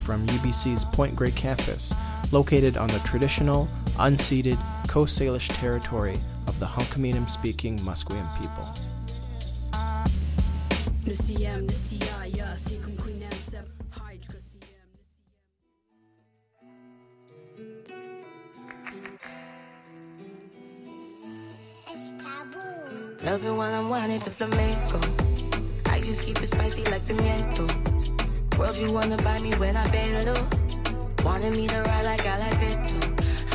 from UBC's Point Grey campus, located on the traditional, unceded Coast Salish territory of the Hunkaminam-speaking Musqueam people. Love it while I'm whining to flamenco. I just keep it spicy like pimiento. World, you wanna buy me when I bailo. Wanted me to ride like I like it too.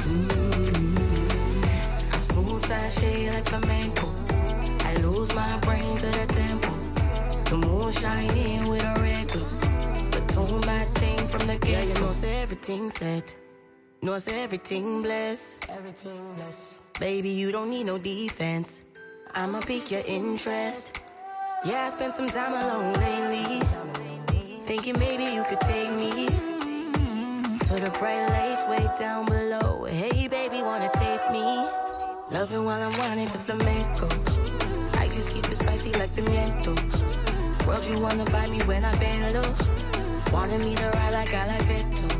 I smooth sashay like flamenco. I lose my brain to the tempo. The moon shining with a red glow. The tone bad thing from the get. Yeah, you know, say everything set. Know, say everything blessed. Everything blessed. Baby, you don't need no defense. I'ma pique your interest. Yeah, I spent some time alone lately, thinking maybe you could take me to the bright lights way down below. Hey baby, wanna take me? Loving while I'm whining to flamenco. I just keep it spicy like pimiento. World, you wanna buy me when I bailo. Wanted me to ride like I like it too.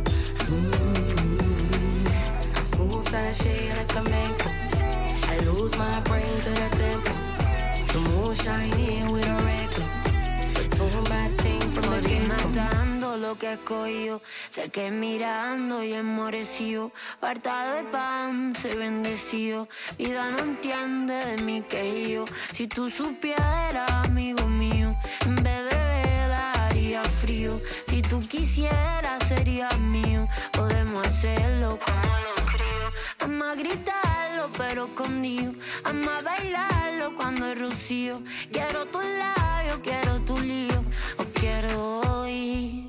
I smooth sashay like flamenco. I lose my brain to the tempo. The moon shining with a red glow. The tone bad thing from the get-go. Matando lo que escogió. Sé que mirando y enmorecido. Parta de pan se bendeció. Vida no entiende de mí que yo. Si tú supieras, amigo mío, en vez de vela haría frío. Si tú quisieras, serías mío. Podemos hacerlo como los críos. Ama gritarlo pero escondido. Ama bailarlo cuando es rocío. Quiero tus labios, quiero tu lío. O quiero hoy.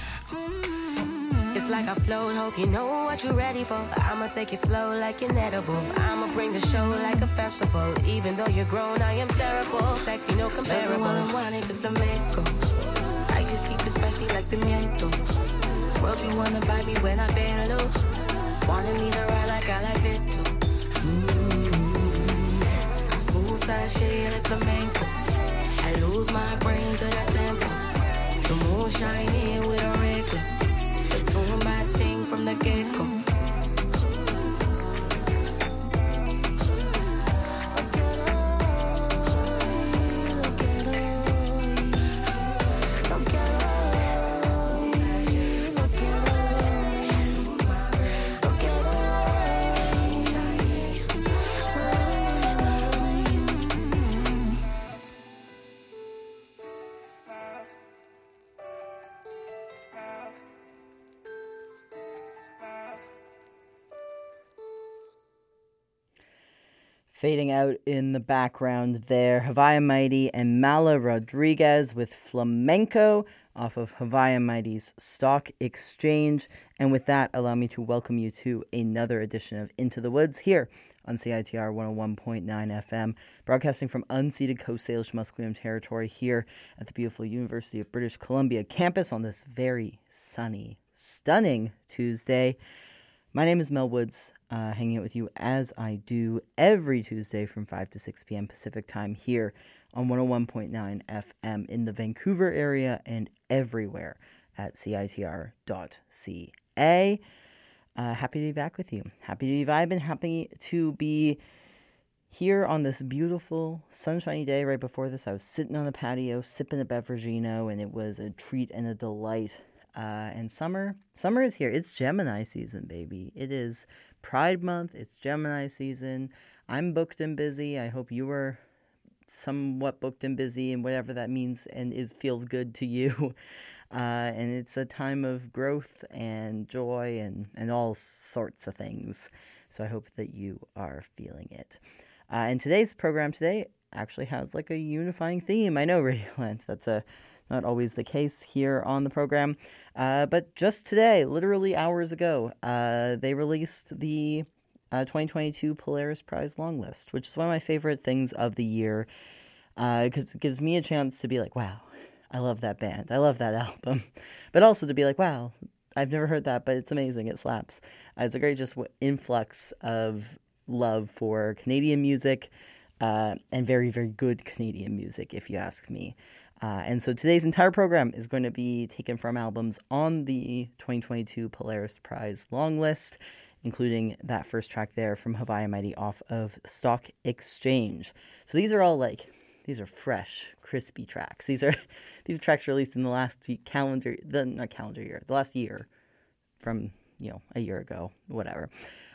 It's like I float, hope you know what you're ready for. I'ma take it slow like inedible. I'ma bring the show like a festival. Even though you're grown, I am terrible. Sexy, no comparable. While I'm whining to flamenco. I just keep it spicy like pimiento. World, you wanna buy me when I bailo. Wanted me to ride like I like it too. I smooth sashay like flamenco. I lose my brain to the tempo. The moon shining with a red glow. The tone bad thing from the get-go. Fading out in the background there, Havaya Mighty and Mala Rodriguez with Flamenco off of Havaya Mighty's Stock Exchange. And with that, allow me to welcome you to another edition of Into the Woods here on CITR 101.9 FM, broadcasting from unceded Coast Salish Musqueam territory here at the beautiful University of British Columbia campus on this very sunny, stunning Tuesday. My name is Mel Woods, hanging out with you as I do every Tuesday from 5 to 6 p.m. Pacific time here on 101.9 FM in the Vancouver area and everywhere at CITR.ca. Happy to be back with you. Happy to be vibing. Happy to be here on this beautiful sunshiny day. Right before this, I was sitting on a patio sipping a beverageino, and it was a treat and a delight. And summer is here. It's Gemini season, baby. It is Pride Month. It's Gemini season. I'm booked and busy. I hope you are somewhat booked and busy, and whatever that means and feels good to you. And it's a time of growth and joy and all sorts of things. So I hope that you are feeling it. And today's program today actually has like a unifying theme. I know, Radioland, that's not always the case here on the program. But just today, literally hours ago, they released the 2022 Polaris Prize long list, which is one of my favorite things of the year, because it gives me a chance to be like, wow, I love that band. I love that album. But also to be like, wow, I've never heard that, but it's amazing. It slaps. It's a great just influx of love for Canadian music, and very, very good Canadian music, if you ask me. And so today's entire program is going to be taken from albums on the 2022 Polaris Prize long list, including that first track there from Hawaii Mighty off of Stock Exchange. So these are all these are fresh, crispy tracks. These are tracks released in the last the last year from, a year ago, whatever.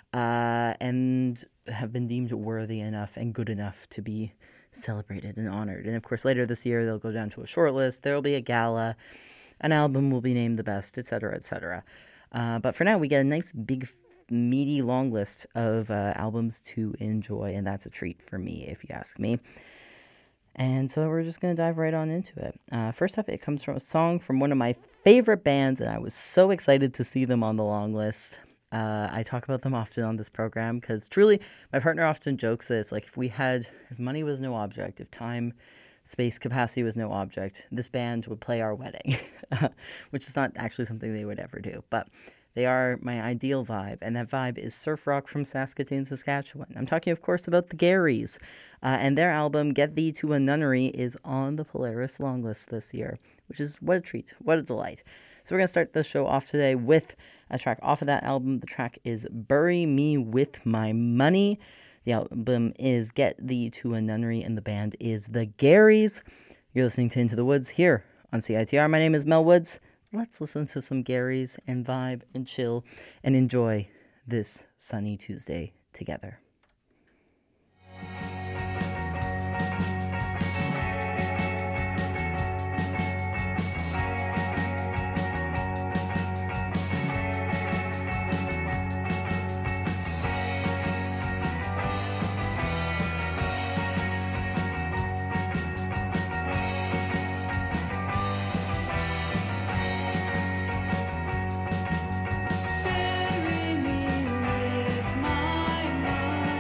And have been deemed worthy enough and good enough to be celebrated and honored. And of course, later this year, they'll go down to a short list. There will be a gala. An album will be named the best, etc., etc. But for now, we get a nice, big, meaty, long list of albums to enjoy, and that's a treat for me, if you ask me. And so we're just going to dive right on into it. First up, it comes from a song from one of my favorite bands, and I was so excited to see them on the long list. I talk about them often on this program because truly, my partner often jokes that it's like if money was no object, if time, space, capacity was no object, this band would play our wedding, which is not actually something they would ever do. But they are my ideal vibe, and that vibe is surf rock from Saskatoon, Saskatchewan. I'm talking, of course, about the Garys, and their album, Get Thee to a Nunnery, is on the Polaris long list this year, which is what a treat, what a delight. So we're going to start the show off today with a track off of that album. The track is Bury Me With My Money. The album is Get Thee to a Nunnery, and the band is the Garys. You're listening to Into the Woods here on CITR. My name is Mel Woods. Let's listen to some Garys and vibe and chill and enjoy this sunny Tuesday together. Bury me with my money.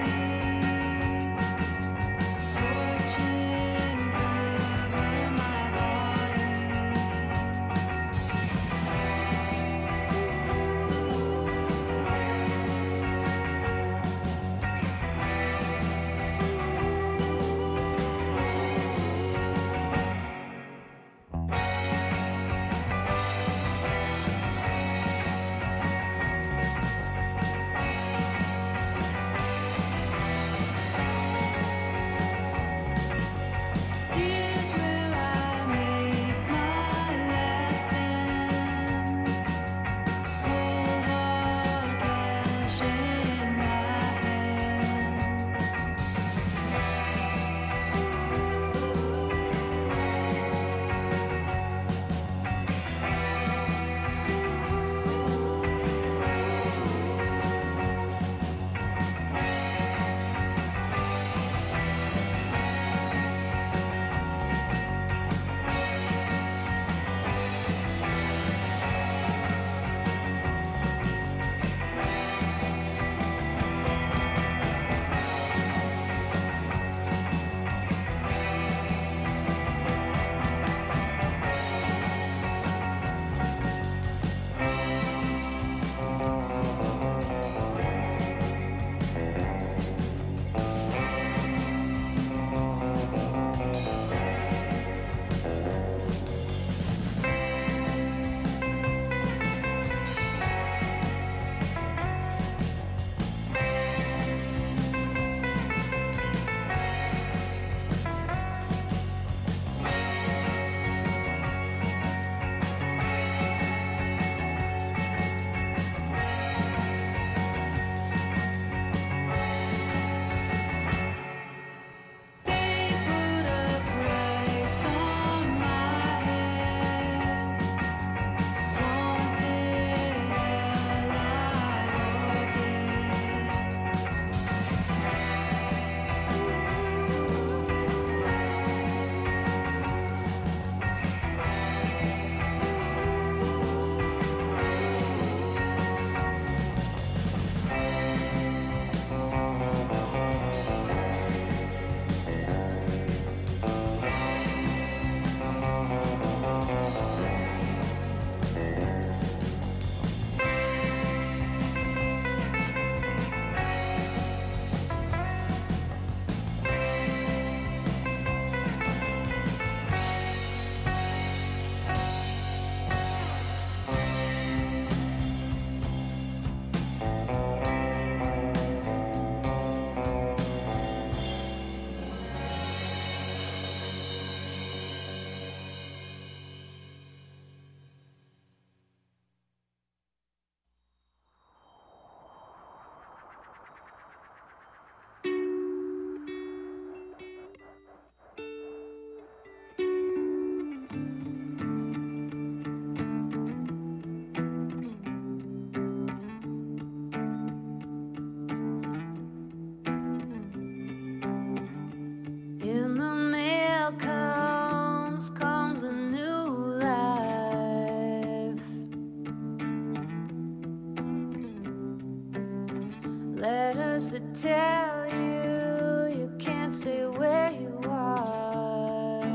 Letters that tell you you can't stay where you are.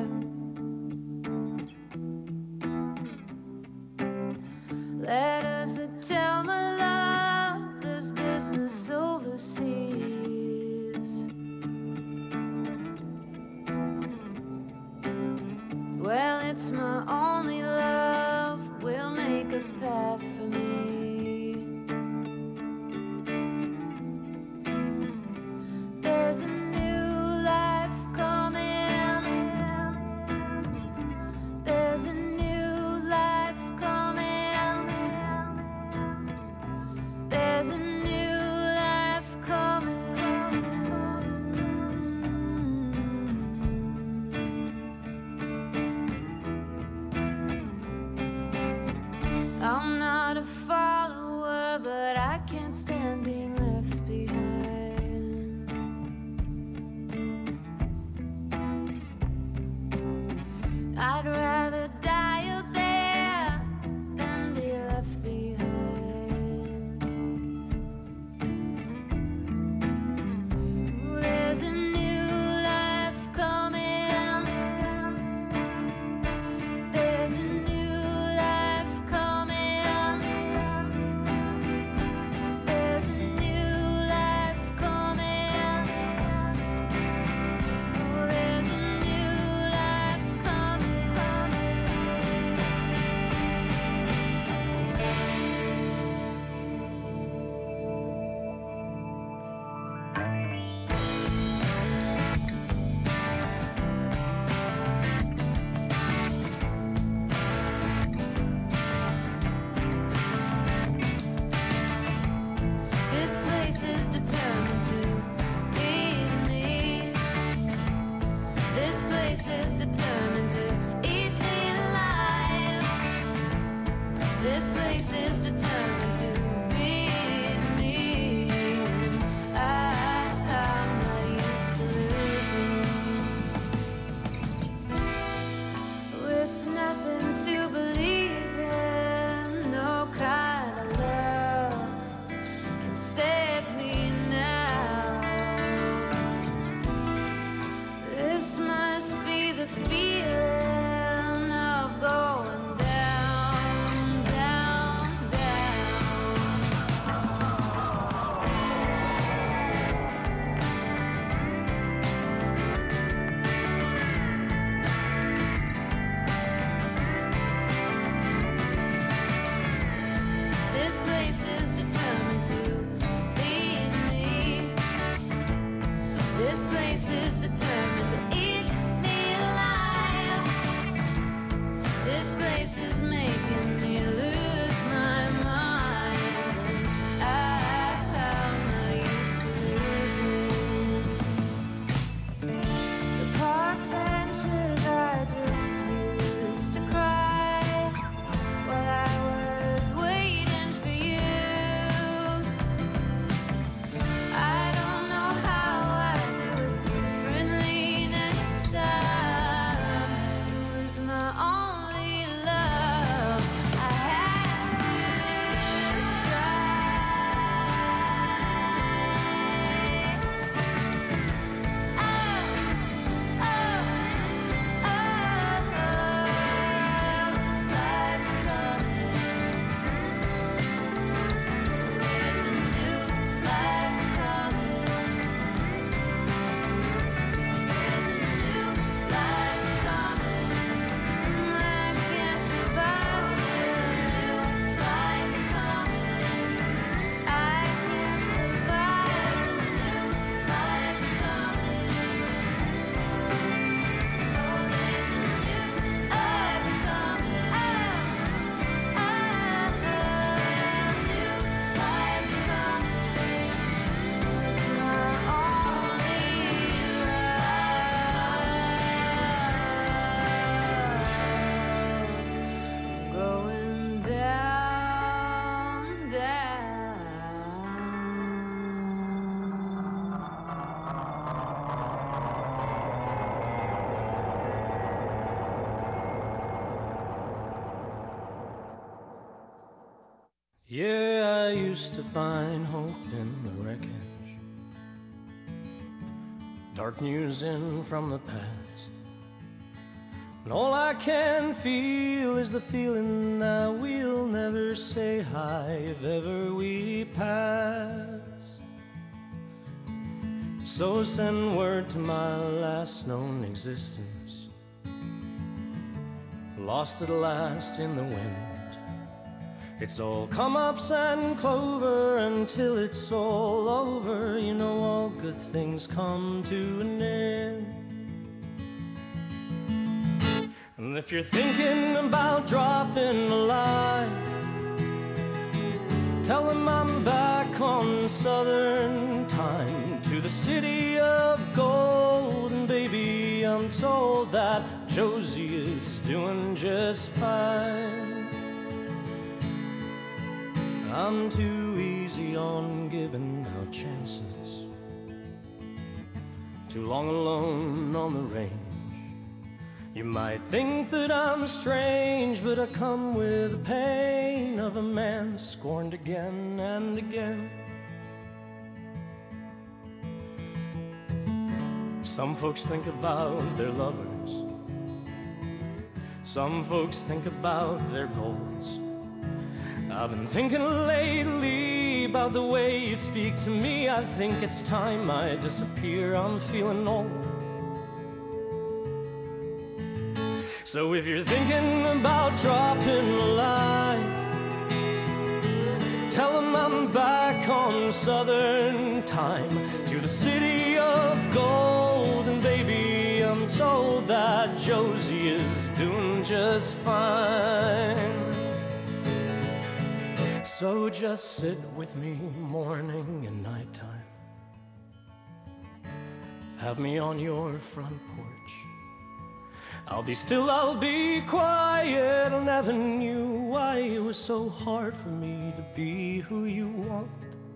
Letters that tell my love there's business overseas. Well, it's my only love, will make a path for me. There's a new life coming. There's a new life coming. There's a new life coming. I'm not a follower, but I can't stand being left behind. I'd rather die out there than be left behind. There's a new life coming. There's a new life coming. There's a new life coming. Oh, there's a new life coming. This place is determined to eat me. This place is determined to eat me alive. This place is determined to beat me. I'm not used to losing. With nothing to believe in, no kind of love can save me now. This must be the feeling of going down, down, down. This place is determined to beat me. This place is determined to eat me alive. This place is making me lose my mind. I'm not used to losing. The park benches I just used to cry while I was waiting for you. Yeah, I used to find hope in the wreckage, dark musing from the past. And all I can feel is the feeling that we'll never say hi if ever we pass. So send word to my last known existence, lost at last in the wind. It's all come-ups and clover until it's all over. You know all good things come to an end. And if you're thinking about dropping a line, tell them I'm back on Southern time to the city of gold. And baby, I'm told that Josie is doing just fine. I'm too easy on giving out chances, too long alone on the range. You might think that I'm strange, but I come with the pain of a man scorned again and again. Some folks think about their lovers, some folks think about their goals. I've been thinking lately about the way you'd speak to me. I think it's time I disappear, I'm feeling old. So if you're thinking about dropping a line, tell them I'm back on Southern time to the city of gold. And baby, I'm told that Josie is doing just fine. So just sit with me morning and nighttime, have me on your front porch. I'll be still, I'll be quiet. I never knew why it was so hard for me to be who you want.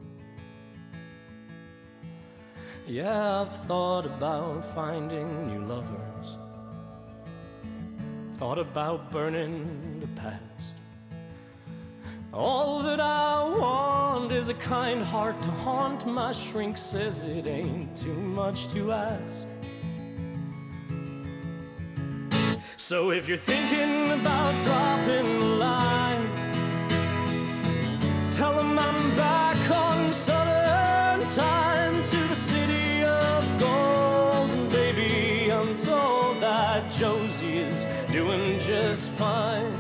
Yeah, I've thought about finding new lovers, thought about burning the past. All that I want is a kind heart to haunt. My shrink says it ain't too much to ask. So if you're thinking about dropping a line, tell them I'm back on Southern time to the city of gold. And baby, I'm told that Josie is doing just fine.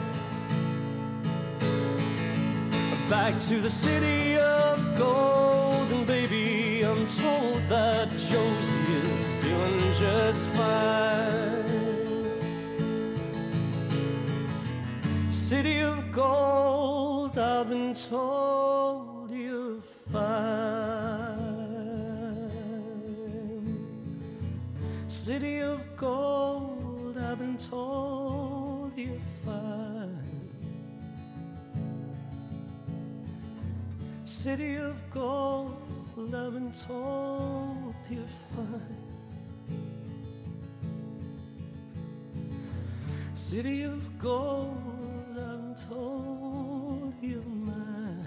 Back to the city of gold. And baby, I'm told that Josie is doing just fine. City of gold, I've been told you're fine. City of gold, I've been told you're fine. City of gold, I've been told you're fine. City of gold, I'm told you're mine.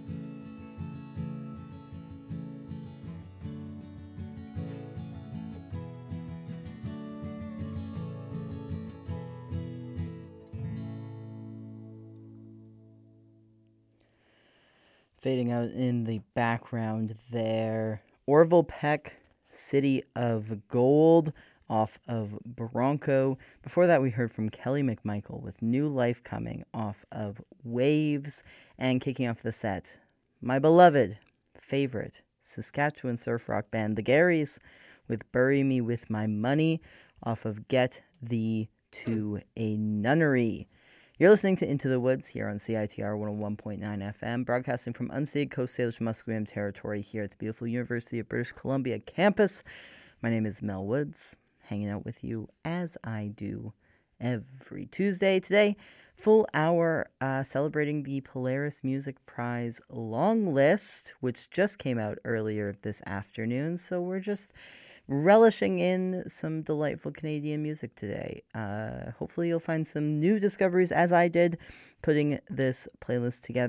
Fading out in the background there, Orville Peck, City of Gold, off of Bronco. Before that, we heard from Kelly McMichael with New Life Coming off of Waves. And kicking off the set, my beloved, favorite Saskatchewan surf rock band, The Garys, with Bury Me With My Money off of Get Thee to a Nunnery. You're listening to Into the Woods here on CITR 101.9 FM, broadcasting from unceded Coast Salish Musqueam territory here at the beautiful University of British Columbia campus. My name is Mel Woods, hanging out with you as I do every Tuesday. Today, full hour celebrating the Polaris Music Prize long list, which just came out earlier this afternoon. So we're just relishing in some delightful Canadian music today. Hopefully you'll find some new discoveries, as I did, putting this playlist together.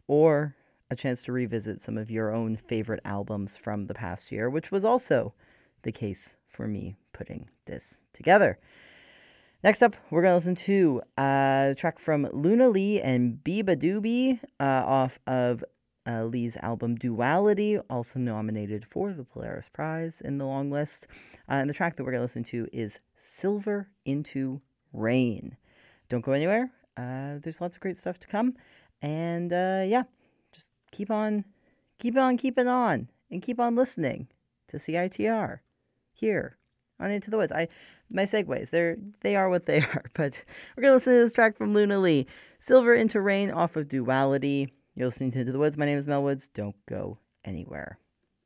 or a chance to revisit some of your own favorite albums from the past year, which was also the case for me putting this together. Next up, we're going to listen to a track from Luna Lee and beabadoobee off of Lee's album Duality, also nominated for the Polaris Prize in the long list. And the track that we're going to listen to is Silver into Rain. Don't go anywhere. There's lots of great stuff to come. And just keep on keeping on, and keep on listening to CITR here on Into the Woods. My segues, they are what they are. But we're going to listen to this track from Luna Lee, Silver into Rain off of Duality. You're listening to Into the Woods. My name is Mel Woods. Don't go anywhere.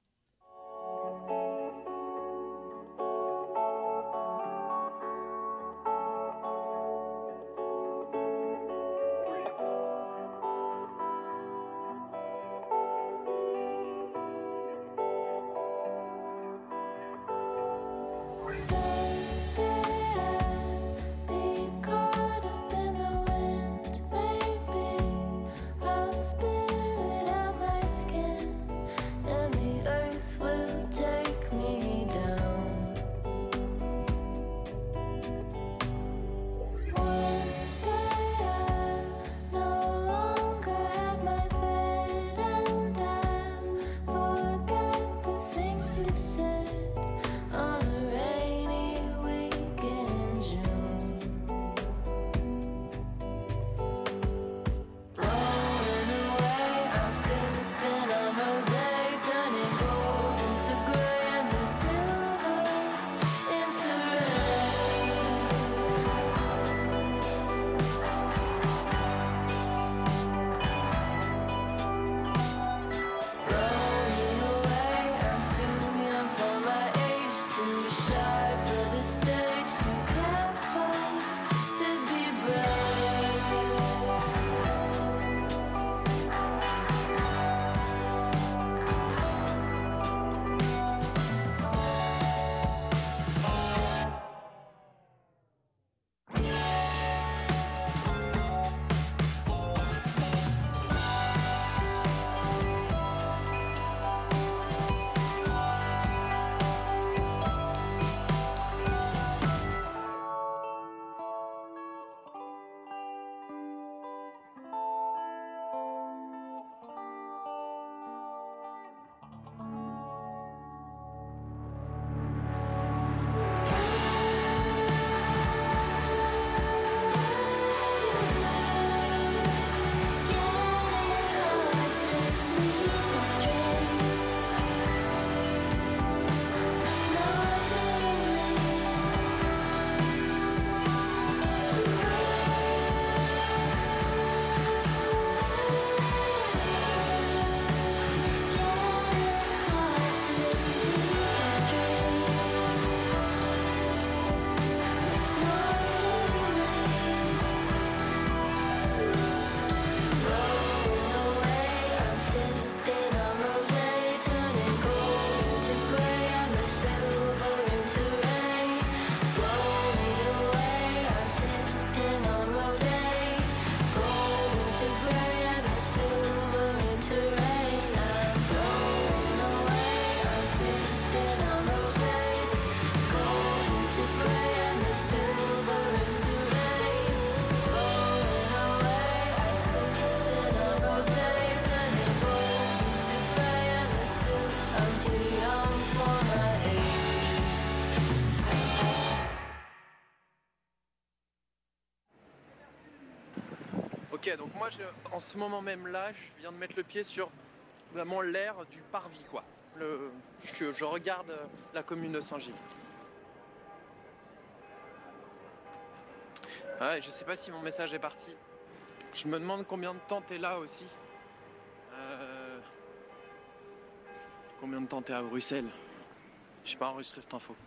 Ok, donc moi, en ce moment même là, je viens de mettre le pied sur vraiment l'air du parvis, quoi. Je regarde la commune de Saint-Gilles. Ouais, je sais pas si mon message est parti. Je me demande combien de temps t'es là aussi. Combien de temps t'es à Bruxelles? J'ai pas enregistré cette info.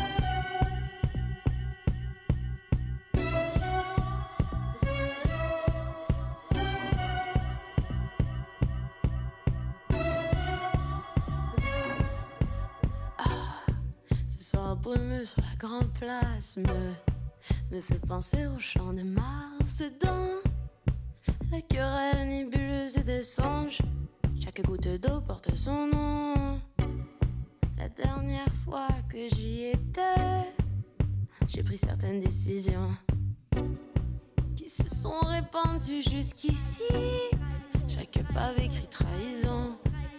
Brumeux sur la grande place me fait penser au champ de Mars dans La querelle nébuleuse des songes, chaque goutte d'eau porte son nom. La dernière fois que j'y étais, j'ai pris certaines décisions qui se sont répandues jusqu'ici. Chaque pas écrit trahison.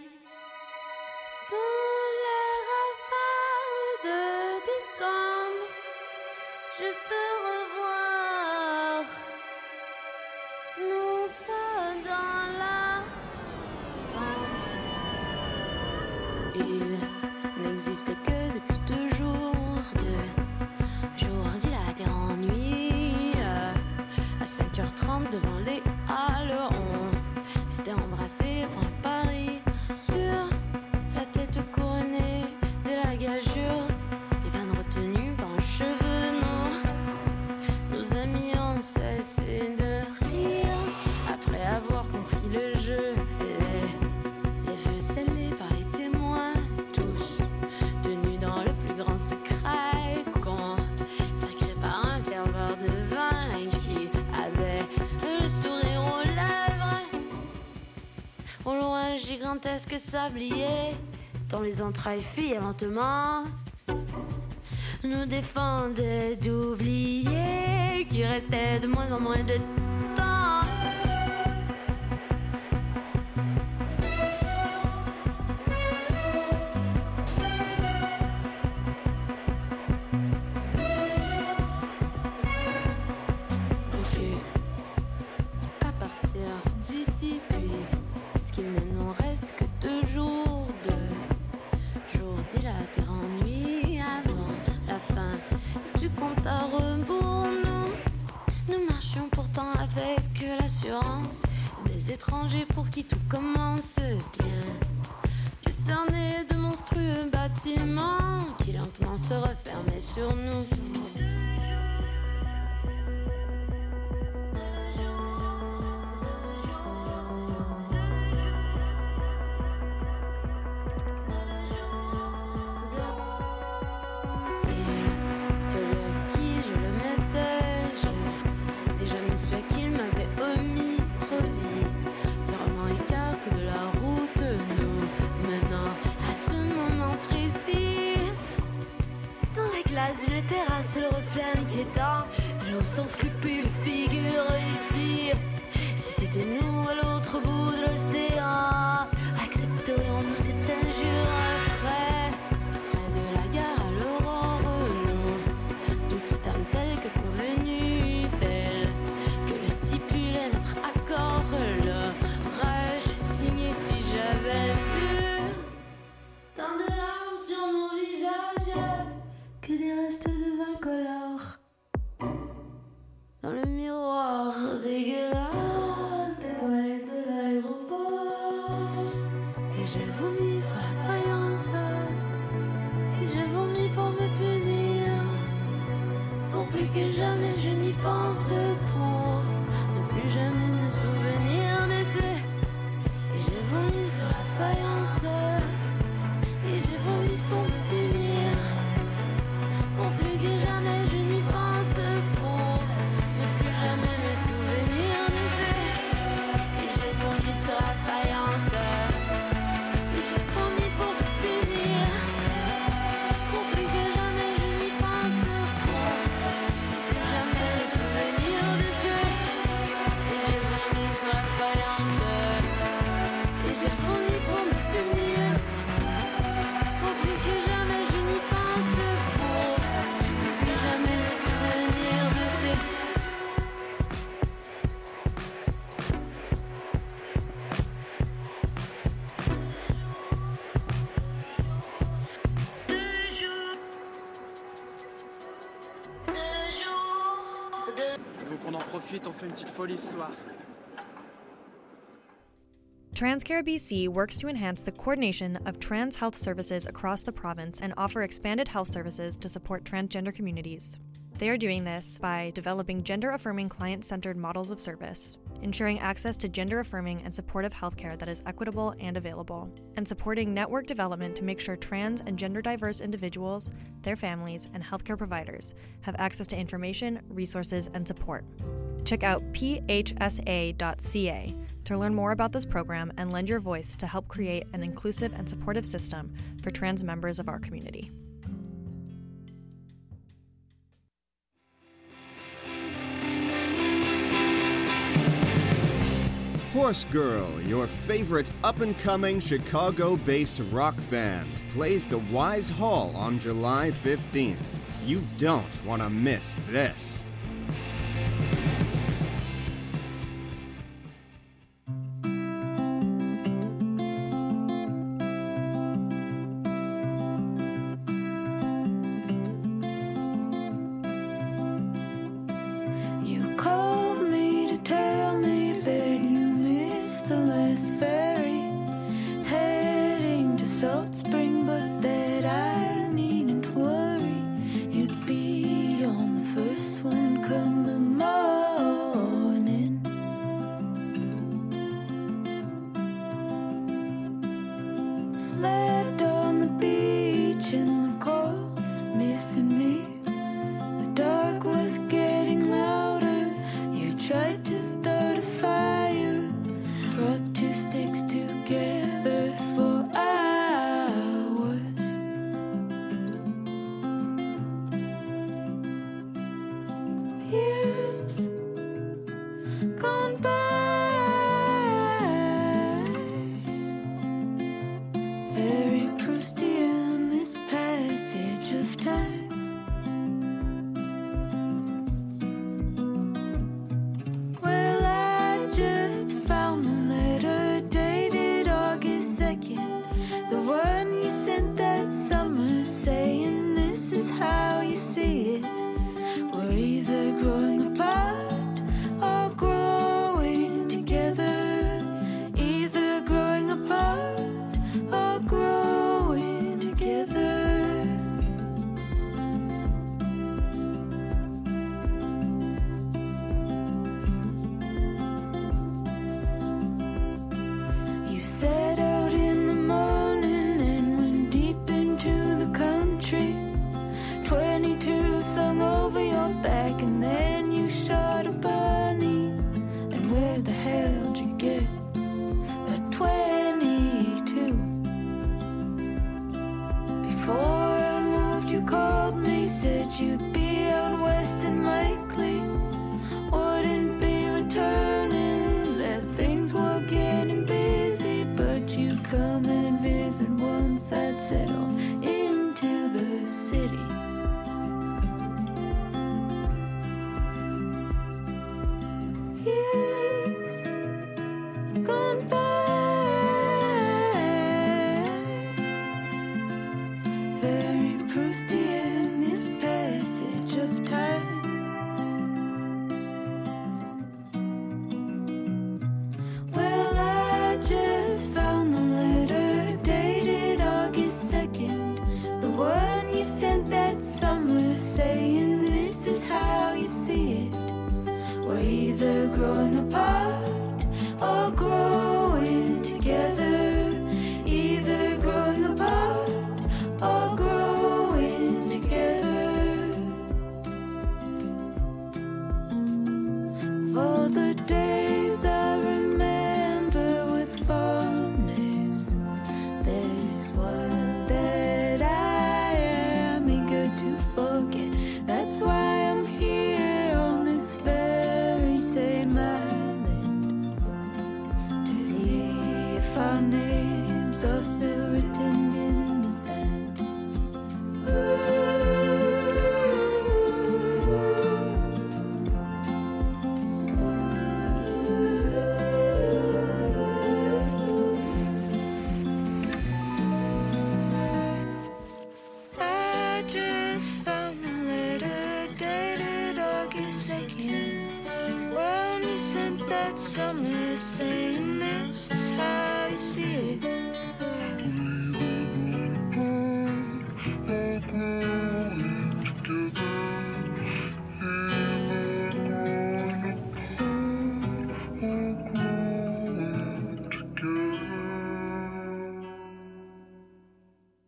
Dans les rafales de décembre, je peux revoir nos pas dans la sombre. Il n'existe que depuis toujours de jours dilatés en nuit. À 5h30 devant les halles, on s'était embrassé pour un pari sur la tête couronnée de la gageure, les veines retenues par un cheveu noir. Nos amis ont cessé de rire après avoir compris le jeu. Les vœux scellés par les témoins, tous tenus dans le plus grand secret, consacrés par un serveur de vin qui avait le sourire aux lèvres. Au loin, un gigantesque sablier dont les entrailles fuyaient lentement nous défendait d'oublier qu'il restait de moins en moins de temps. Ok, à partir d'ici, puis ce qu'il ne nous reste que 2 jours, 2 jours dilatés en nuit avant la fin du compte à rebours. Nous marchions pourtant avec l'assurance des étrangers pour qui tout commence bien. Décernés de monstrueux bâtiments qui lentement se refermaient sur nous. Une terrasse, le reflet inquiétant, nos sans scrupules figure ici. Si c'était nous à l'autre bout de l'océan, accepterions-nous cette injure près de la gare à l'aurore, nous quittâmes tel que convenu, tel que le stipulait notre accord. L'aurais-je signé si j'avais vu tant de larmes sur mon visage que des restes de vin colore dans le miroir dégueulasse des toilettes de l'aéroport. Et j'ai vomi sur la faïence, et j'ai vomi pour me punir, pour plus que jamais je n'y pense, pour ne plus jamais me souvenir d'essai. Et j'ai vomi sur la faïence, et j'ai vomi pour me punir, pour plus que jamais je n'y pense, pour ne plus jamais me souvenir de ces. Et j'ai vomi sur la faïence, et j'ai vomi pour me punir, pour plus que jamais je n'y pense, pour ne plus jamais me souvenir de ces. Et j'ai vomi sur la faïence, et j'ai vomi pour me punir, pour plus que jamais je n'y pense, pour ne plus jamais me souvenir de ces. Donc on en profite, on fait une petite folie ce soir. TransCare BC works to enhance the coordination of trans health services across the province and offer expanded health services to support transgender communities. They are doing this by developing gender-affirming client-centered models of service, ensuring access to gender-affirming and supportive healthcare that is equitable and available, and supporting network development to make sure trans and gender-diverse individuals, their families, and healthcare providers have access to information, resources, and support. Check out phsa.ca to learn more about this program and lend your voice to help create an inclusive and supportive system for trans members of our community. Horse Girl, your favorite up-and-coming Chicago-based rock band, plays the Wise Hall on July 15th. You don't want to miss this. You called me to tell me that you missed the last ferry heading to Salt Spring, but that I needn't worry. You'd be on the first one come the morning. Slept on the beach in the cold, missing me. The dark was getting louder. You tried to start a fire, rubbed two sticks together for hours. Years gone by, very Proustian, this passage of time. Well, I just found the letter dated August 2nd, the one you sent that summer, saying this is how you see it. We're either growing apart or growing together. Either growing apart or growing together. You set out in the morning and went deep into the country. 22 slung over your back, and then you shot a bunny. And where the hell did you get a 22? Before I moved, you called me, said you'd be out west and likely wouldn't be returning, that things were getting busy, but you'd come and visit once I'd settle into the city. Years gone by, very Proustian, this passage of time. Well, I just found the letter dated August 2nd, the one you sent that summer, saying this is how you see it. We're either growing apart or growing together. Either growing apart or growing together. For the days I remember with fondness, there's one that I am eager to forget. That's why I'm here on this very same island, to see if our names are still written in the sand. I just found the letter dated August 2nd, when you sent that summer, saying this is how you see it.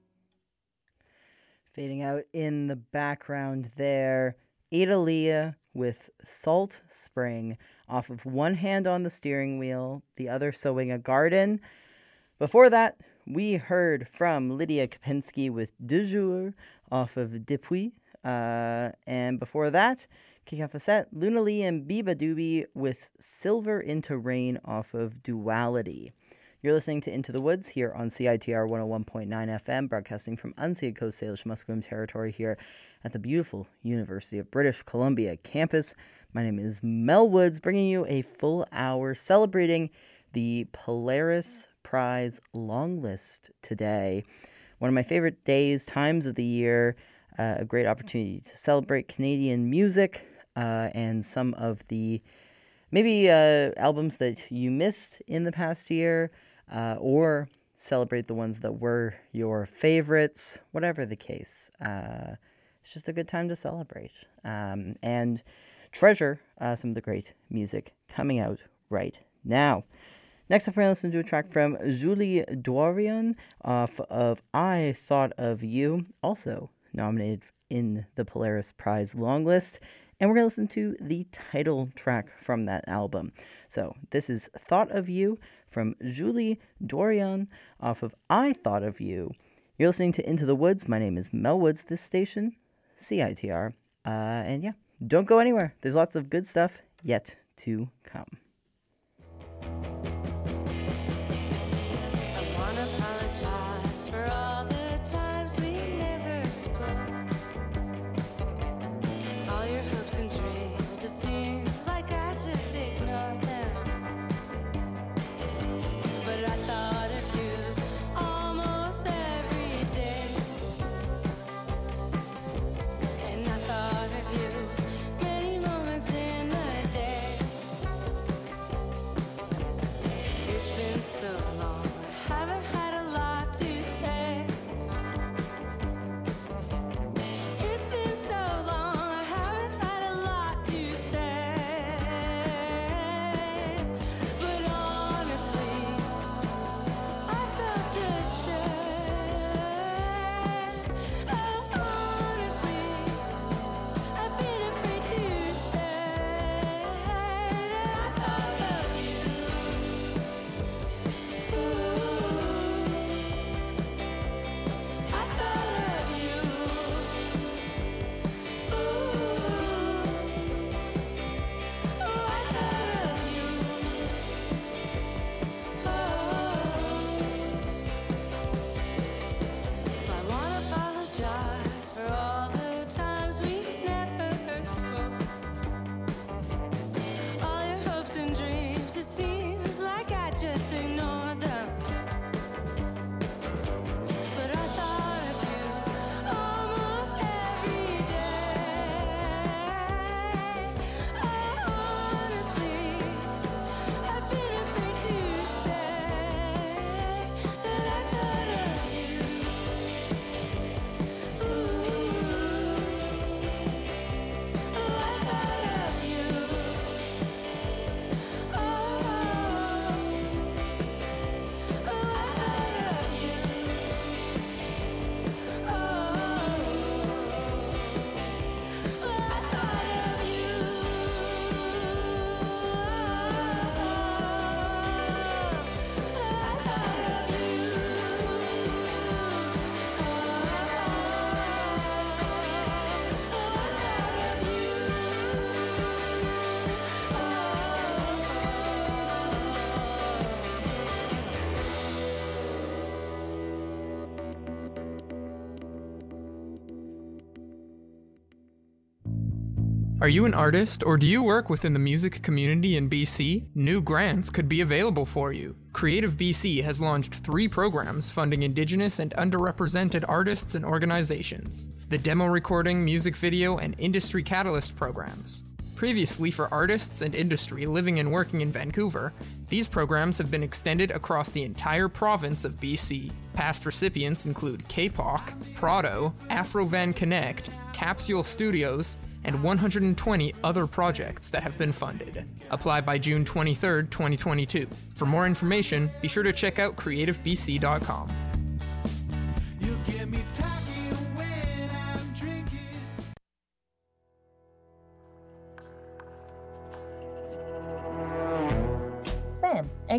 Fading out in the background there, Adalia with Salt Spring off of One Hand on the Steering Wheel, the other Sowing a Garden. Before that, we heard from Lydia Kopinski with De Jour off of Depuis. And before that, kicking off the set, Luna Lee and Biba Doobie with Silver into Rain off of Duality. You're listening to Into the Woods here on CITR 101.9 FM, broadcasting from unceded Coast Salish Musqueam territory here at the beautiful University of British Columbia campus. My name is Mel Woods, bringing you a full hour celebrating the Polaris Prize long list today. One of my favorite days, times of the year, a great opportunity to celebrate Canadian music and some of the maybe albums that you missed in the past year, or celebrate the ones that were your favorites, whatever the case. It's just a good time to celebrate and treasure some of the great music coming out right now. Next up, we're going to listen to a track from Julie Dorian off of I Thought of You, also nominated in the Polaris Prize long list. And we're going to listen to the title track from that album. So this is Thought of You from Julie Dorian off of I Thought of You. You're listening to Into the Woods. My name is Mel Woods, this station, CITR. And yeah, don't go anywhere. There's lots of good stuff yet to come. Are you an artist, or do you work within the music community in BC? New grants could be available for you. Creative BC has launched 3 programs funding Indigenous and underrepresented artists and organizations: the Demo Recording, Music Video, and Industry Catalyst programs. Previously, for artists and industry living and working in Vancouver, these programs have been extended across the entire province of BC. Past recipients include K-Pop, Prado, Afrovan Connect, Capsule Studios, and 120 other projects that have been funded. Apply by June 23, 2022. For more information, be sure to check out creativebc.com.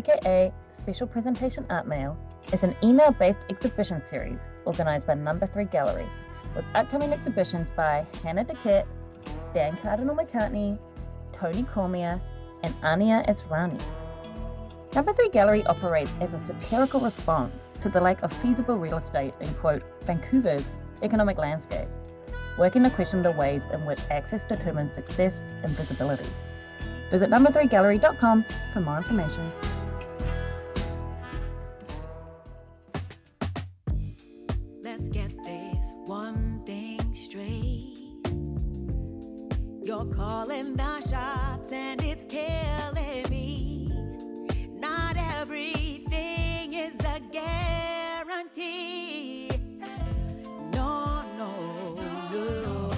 aka Special Presentation Art Mail, is an email-based exhibition series organised by Number 3 Gallery, with upcoming exhibitions by Hannah DeKitt, Dan Cardinal McCartney, Tony Cormier, and Ania Esrani. Number 3 Gallery operates as a satirical response to the lack of feasible real estate in, quote, Vancouver's economic landscape, working to question the ways in which access determines success and visibility. Visit number3gallery.com for more information. Let's get this one thing straight. You're calling the shots and it's killing me. Not everything is a guarantee. No, no, no.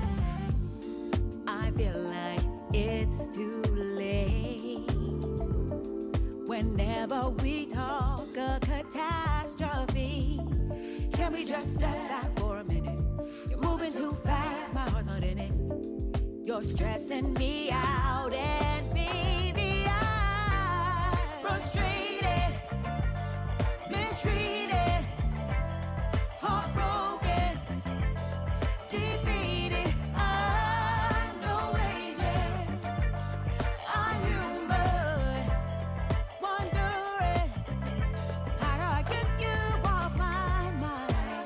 I feel like it's too late. Whenever we talk a catastrophe, can we just step back for a minute? You're moving too fast, my heart's not in it. You're stressing me out, and baby, I'm frustrated, mistreated, heartbroken, defeated. I'm no angel, I'm human, wondering, how do I get you off my mind?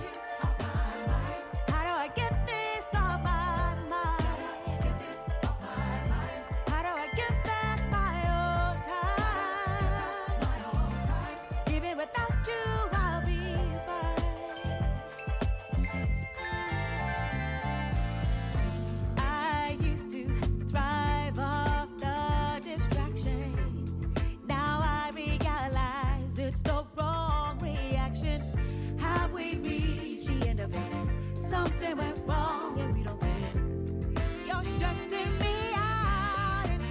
How do I get this off my mind? How do I get back my own time? Even without you, I'll be fine. I used to thrive off the distraction. Now I realize it's the wrong reaction. Have we reached the end of it? Something went wrong and we don't fit. You're stressing me out and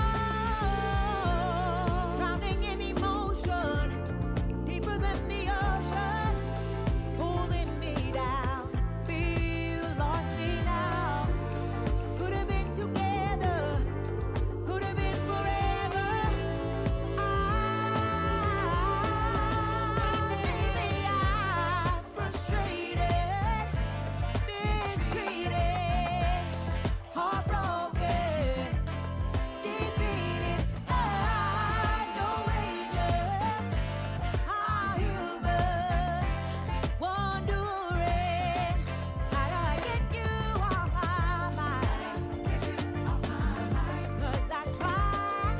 no, drowning in emotion, deeper than the ocean, pulling me down. Feel lost me now. Could have been together, could have been forever. Baby, I'm frustrated, mistreated, heartbroken, defeated. I'm no angel, I'm human, wondering, how do I get you off my mind? 'Cause I tried.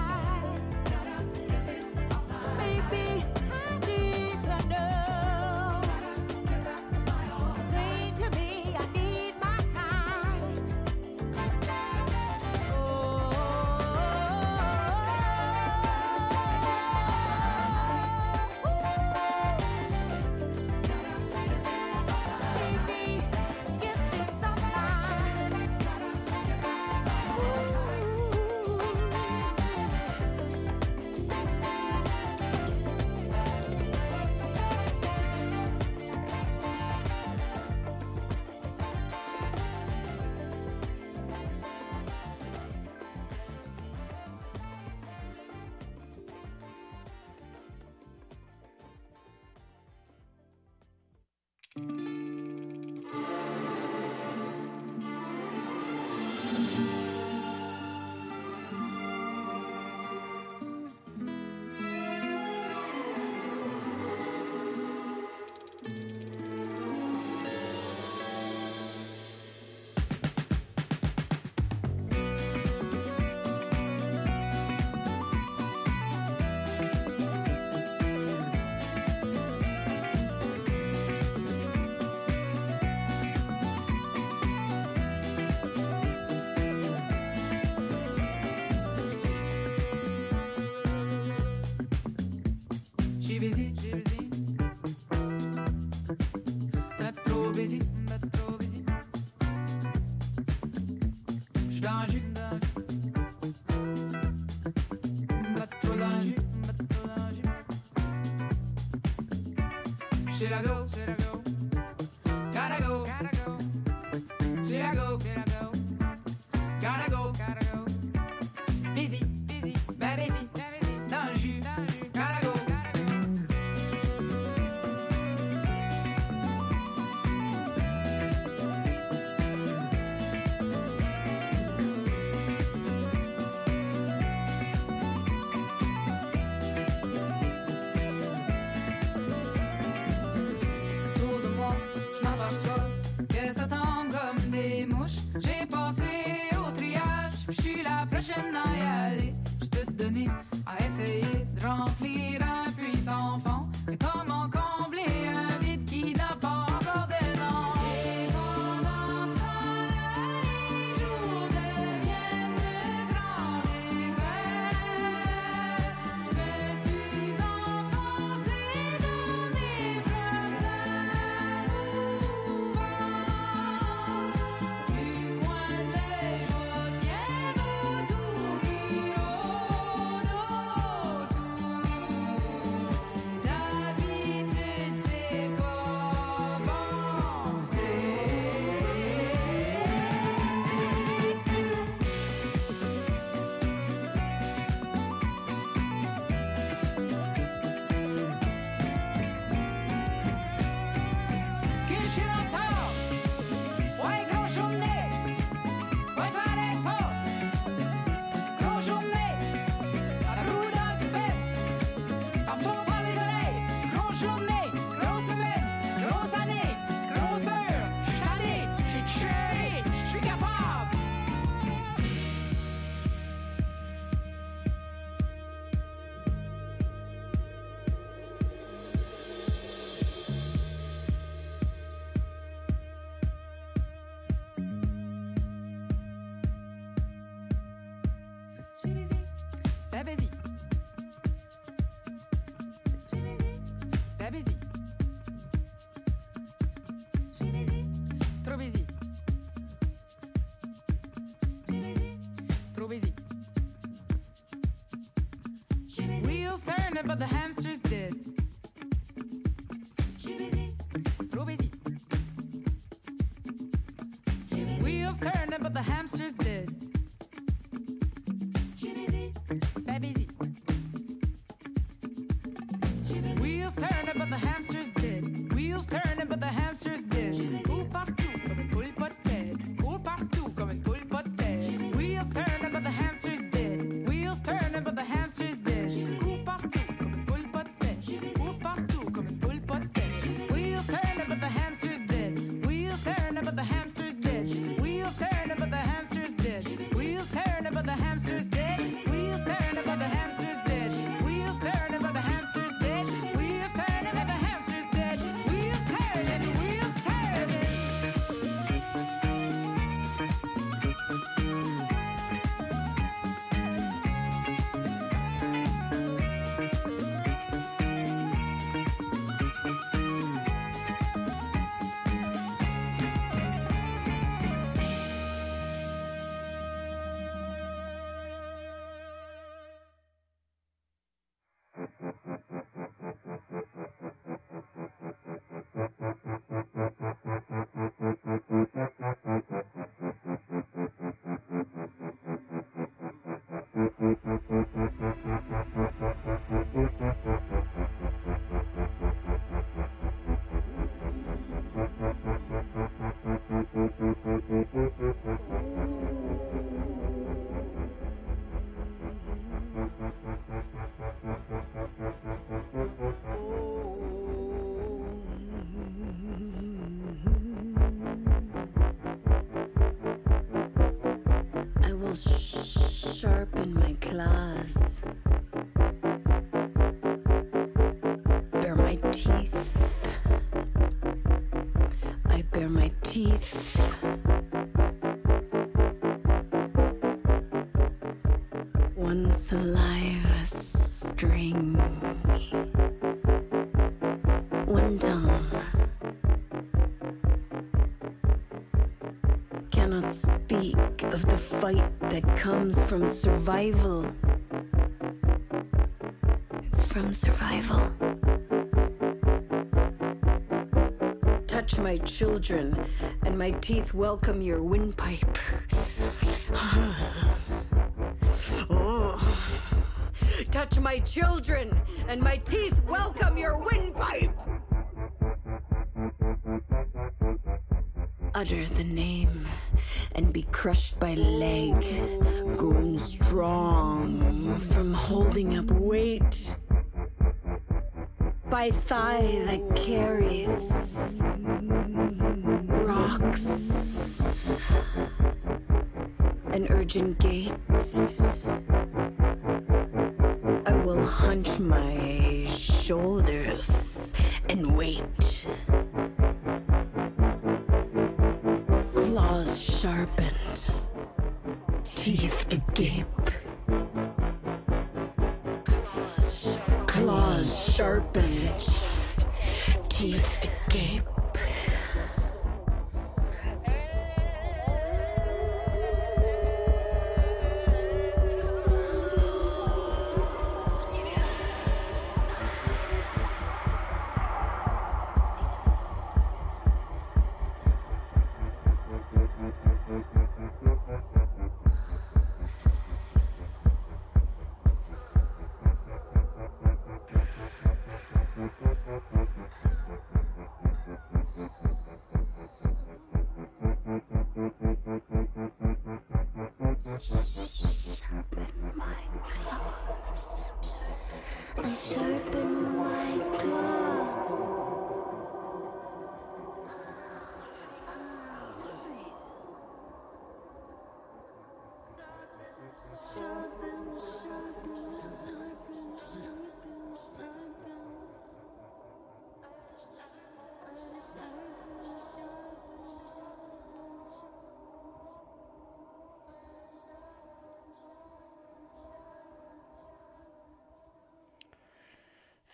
Maybe I need to know. Explain to me, I need my time. Baby, get this off my She busy, not trop busy, j'danger, not trop danger, should I go, gotta go, should I go, gotta go, busy, bad busy, danger. Babysy. J'ai busy. Trop busy. J'ai busy. Trop busy. Wheels turning, but the hamster's dead. Trop busy. Wheels turning, but the hamster's dead. Bad busy. Wheels turning, but the hamster's dead. Wheels turning, but the hamster's dead. Cours partout comme une poule pas de tête. Cours partout comme une poule pas de tête. Wheels turning, but the hamster's dead. Wheels turning, but the hamster's dead. Cours partout comme une poule pas de tête. Cours partout comme une poule pas de tête. Wheels turning, but the hamster's dead. Wheels turning, but the hamster's dead. Wheels turning, but the hamster's dead. Wheels turning, but the hamster's dead. Wheels turning, but the hamster's dead. Wheels turning, but the hamster's dead. Wheels turning, but the hamster's dead. Wheels turning, wheels turning. I will sharpen my claws, bare my teeth. I bare my teeth. One saliva string, one tongue. Cannot speak of the fight that comes from survival. It's from survival. Touch my children, and my teeth welcome your windpipe. Touch my children, and my teeth welcome your windpipe. Utter the name and be crushed by leg, growing strong from holding up weight, by thigh that carries rocks, an urgent gait. I will hunch my shoulders and wait. Claws sharpened, teeth agape. Claws sharpened, teeth agape.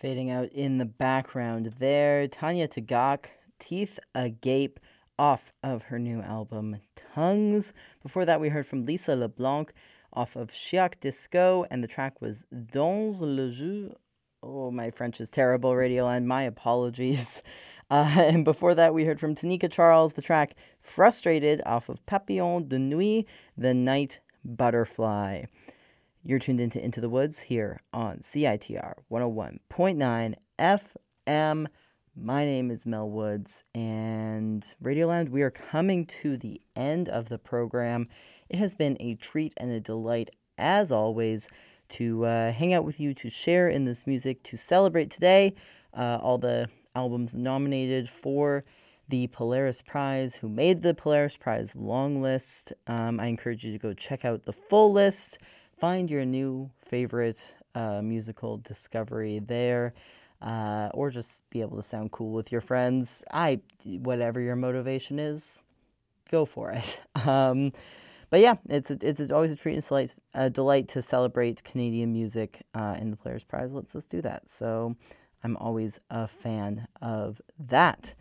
Fading out in the background there, Tanya Tagaq, Teeth Agape, off of her new album, Tongues. Before that, we heard from Lisa LeBlanc off of Chiac Disco, and the track was Dans le Jeu. Oh, my French is terrible, Radioland. My apologies. And before that, we heard from Tanika Charles, the track Frustrated off of Papillon de Nuit, The Night Butterfly. You're tuned into the Woods here on CITR 101.9 FM. My name is Mel Woods, and Radioland, we are coming to the end of the program. It has been a treat and a delight, as always, to hang out with you, to share in this music, to celebrate today all the albums nominated for the Polaris Prize, who made the Polaris Prize long list. I encourage you to go check out the full list. Find your new favorite musical discovery there, or just be able to sound cool with your friends. Whatever your motivation is, go for it. But yeah, it's always a treat and a delight to celebrate Canadian music, and the Polaris Prize lets us do that. So I'm always a fan of that.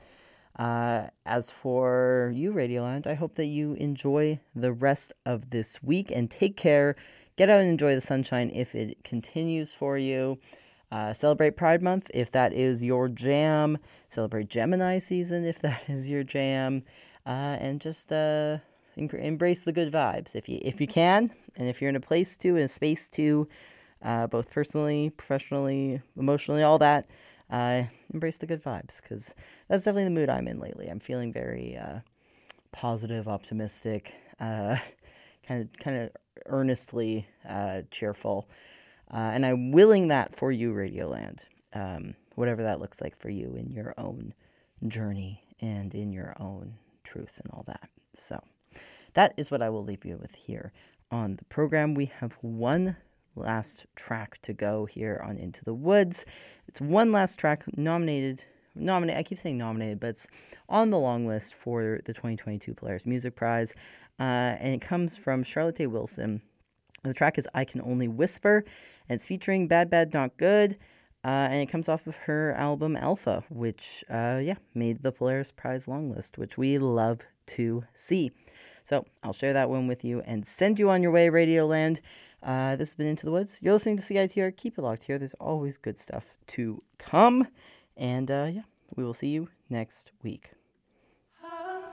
As for you, Radioland, I hope that you enjoy the rest of this week and take care. Get out and enjoy the sunshine if it continues for you. Celebrate Pride Month if that is your jam. Celebrate Gemini season if that is your jam. And just embrace the good vibes if you can, and if you're in a space to, both personally, professionally, emotionally, all that. Embrace the good vibes, because that's definitely the mood I'm in lately. I'm feeling very positive, optimistic, kind of earnestly cheerful, and I'm willing that for you, Radioland, whatever that looks like for you in your own journey and in your own truth and all that. So that is what I will leave you with here on the program. We have one last track to go here on Into the Woods. It's one last track nominated. I keep saying nominated, but it's on the long list for the 2022 Polaris Music Prize. And it comes from Charlotte Day Wilson. The track is I Can Only Whisper, and it's featuring Bad Bad Not Good. And it comes off of her album Alpha, which, made the Polaris Prize long list, which we love to see. So I'll share that one with you and send you on your way, Radioland. This has been Into the Woods. You're listening to CITR. Keep it locked here. There's always good stuff to come. And, we will see you next week. I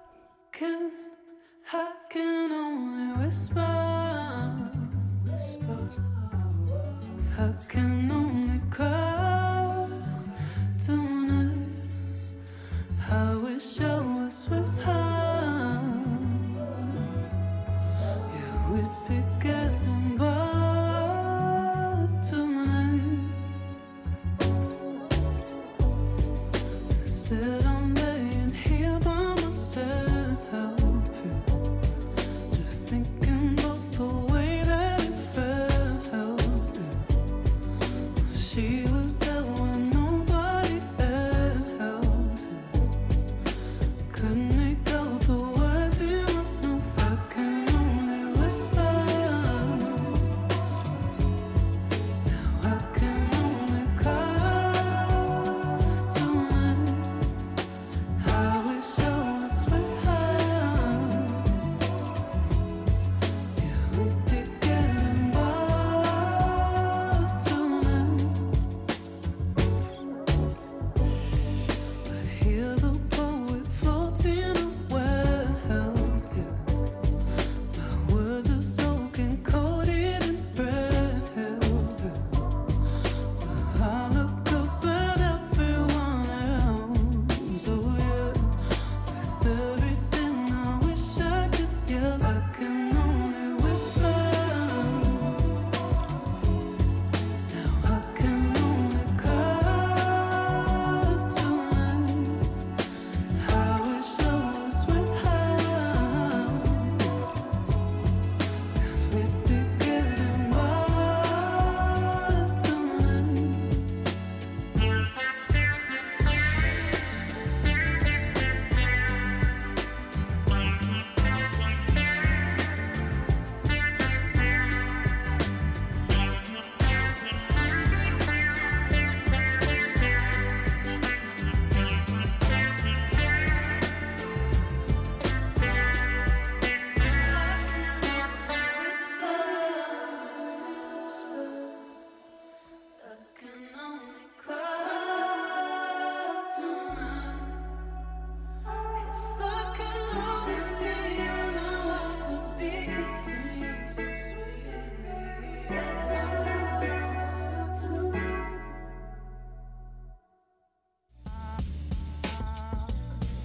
can only whisper. I can only cry tonight. I wish I was with her. Yeah, we'd be getting by tonight. Instead I'm laying here by myself, just thinking about the way that it felt. She was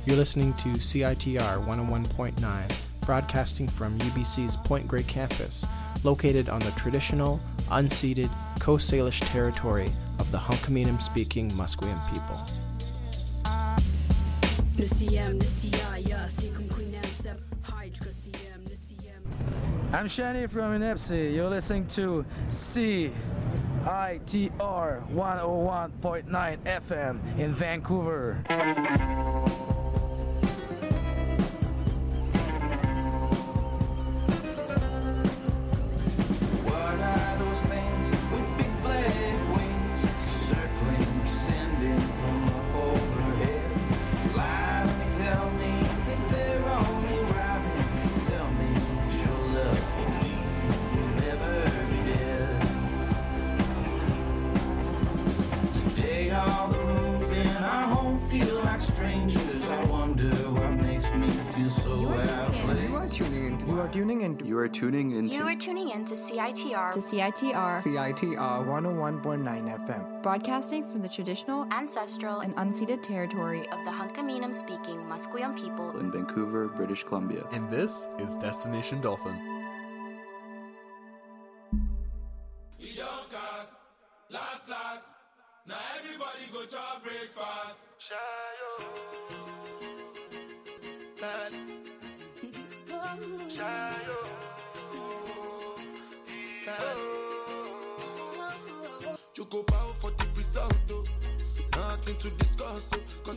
You're listening to CITR 101.9, broadcasting from UBC's Point Grey campus, located on the traditional, unceded Coast Salish territory of the Hunkaminam-speaking Musqueam people. I'm Shani from Inepsi. You're listening to CITR 101.9 FM in Vancouver. What are those things with big black wings, circling, descending from up overhead? Lie to me, tell me that they're only robins. Tell me that your love for me will never be dead. Today all the rooms in our home feel like strangers. I wonder what makes me feel so out of place. You are tuning into CITR. CITR 101.9 FM. Broadcasting from the traditional, ancestral, and unceded territory of the Hunkaminam-speaking Musqueam people in Vancouver, British Columbia. And this is Destination Dolphin. We don't cast, last, now everybody go to breakfast. Shayo. Shayo. You go bow for the result, though. Nothing to discuss, oh. Cause